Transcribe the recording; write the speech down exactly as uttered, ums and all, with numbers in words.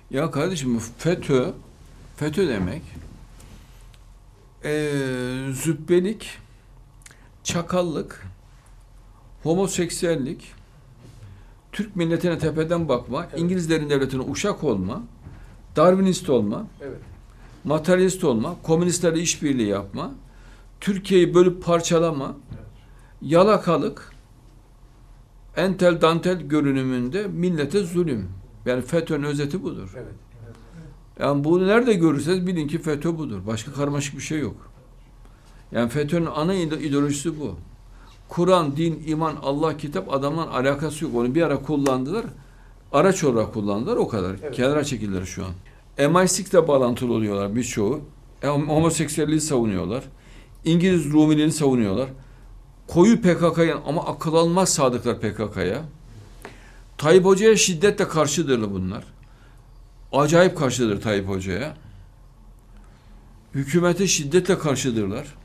Ya kardeşim, bu FETÖ, FETÖ demek eee zübbelik, çakallık, homoseksüellik, Türk milletine tepeden bakma, Evet. İngilizlerin devletine uşak olma, Darwinist olma, Evet. materyalist olma, komünistlerle işbirliği yapma, Türkiye'yi bölüp parçalama, Evet. yalakalık, entel dantel görünümünde millete zulüm. Yani FETÖ'nün özeti budur. Evet. Evet. Yani bunu nerede görürseniz bilin ki FETÖ budur. Başka karmaşık bir şey yok. Yani FETÖ'nün ana ide- ideolojisi bu. Kur'an, din, iman, Allah, kitap adamların alakası yok. Onu bir ara kullandılar. Araç olarak kullandılar, o kadar. Evet. Kenara çekildiler şu an. M I six ile bağlantılı oluyorlar birçoğu. E, Homoseksüelliği savunuyorlar. İngiliz Rumiliğini savunuyorlar. Koyu P K K'ya ama akıl almaz sadıklar P K K'ya. Tayyip Hoca'ya şiddetle karşıdırlar bunlar. Acayip karşıdır Tayyip Hoca'ya. Hükümete şiddetle karşıdırlar.